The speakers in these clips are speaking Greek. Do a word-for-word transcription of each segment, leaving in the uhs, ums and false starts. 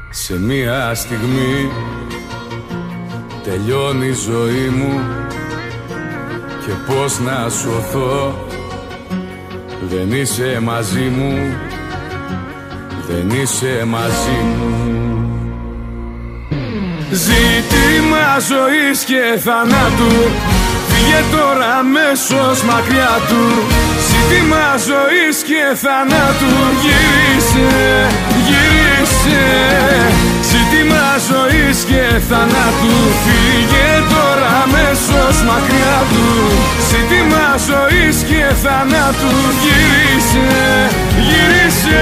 Σε μία στιγμή τελειώνει η ζωή μου και πώς να σωθώ. Δεν είσαι μαζί μου, δεν είσαι μαζί μου. Ζήτημα ζωής και θανάτου, φύγε τώρα αμέσως μακριά του. Ζήτημα ζωής και θανάτου, γύρισε, γύρισε. Ζήτημα ζωής και θανάτου, φύγε τώρα αμέσως μακριά του. Ζήτημα ζωής και θανάτου, γύρισε, γύρισε.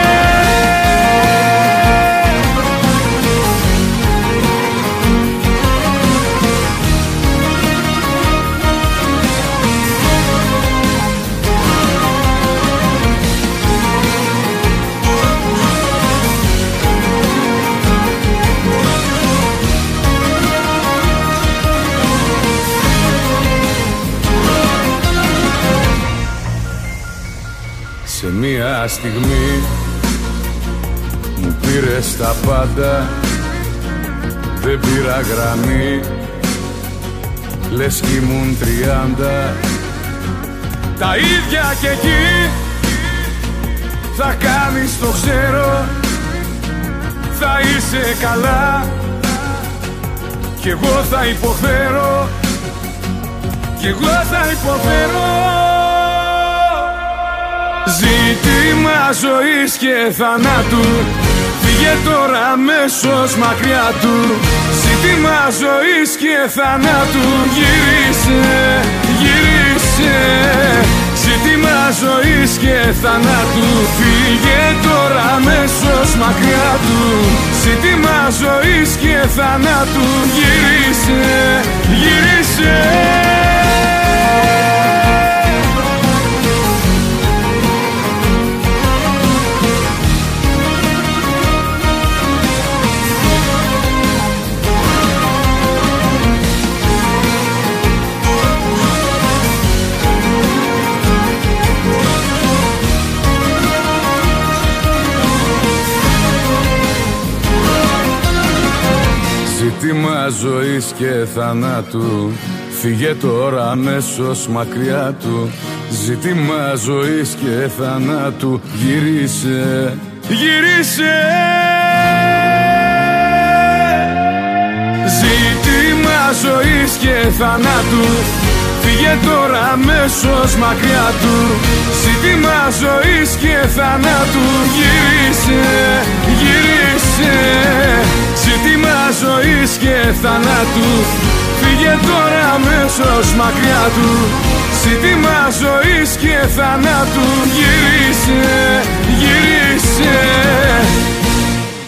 Σε μία στιγμή μου πήρες τα πάντα, δεν πήρα γραμμή, λες κι ήμουν τριάντα. Τα ίδια κι εκεί θα κάνεις, το ξέρω, θα είσαι καλά κι εγώ θα υποφέρω, κι εγώ θα υποφέρω. Ζήτημα ζωής και θανάτου, φύγε τώρα αμέσως μακριά του. Ζήτημα ζωής και θανάτου, γύρισε, γύρισε. Ζήτημα ζωής και θανάτου, φύγε τώρα αμέσως μακριά του. Ζήτημα ζωής και θανάτου, γύρισε, γύρισε. Ζήτημα ζωής και θανάτου, φύγε τώρα αμέσως μακριά του. Ζήτημα ζωής και θανάτου, γύρισε, γύρισε. Ζήτημα ζωής και θανάτου, φύγε τώρα αμέσως μακριά του. Ζήτημα ζωής και θανάτου, γύρισε, γύρισε. Ζήτημα ζωής και θανάτου, φύγε τώρα αμέσως μακριά του. Ζήτημα ζωής και θανάτου, γύρισε, γύρισε.